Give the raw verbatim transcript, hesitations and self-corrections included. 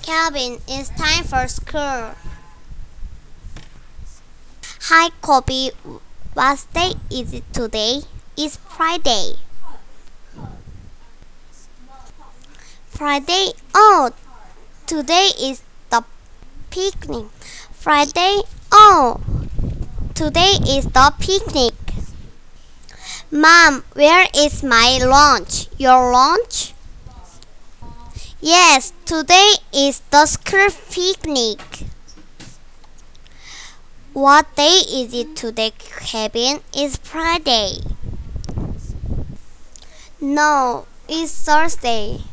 Calvin, it's time for school. Hi, Kobe. What day is it today? It's Friday. Friday? Oh, today is the picnic. Friday? Oh, today is the picnic. Mom, where is my lunch? Your lunch? Yes, today is the school picnic. What day is it today, Kevin? It's Friday. No, it's Thursday.